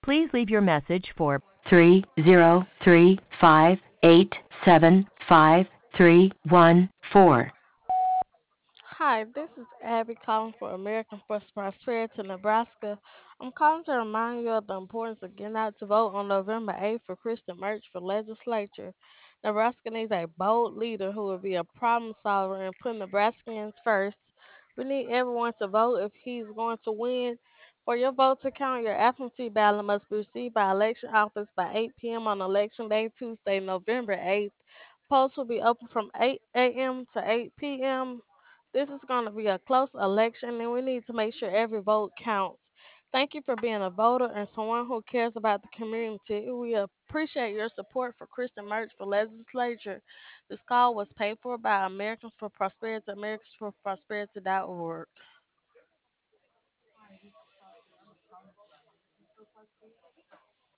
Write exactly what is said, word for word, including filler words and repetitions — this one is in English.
Please leave your message for three zero three five eight seven five three one four. Hi, this is Abby calling for American First Prosperity, Nebraska. I'm calling to remind you of the importance of getting out to vote on November eighth for Christian Merch for legislature. Nebraska needs a bold leader who will be a problem solver and put Nebraskans first. We need everyone to vote if he's going to win. For your vote to count, your absentee ballot must be received by election office by eight p m on election day, Tuesday, November eighth. Polls will be open from eight a m to eight p m. This is going to be a close election, and we need to make sure every vote counts. Thank you for being a voter and someone who cares about the community. We appreciate your support for Christian Merch for legislature. This call was paid for by Americans for Prosperity, Americans for Prosperity dot org.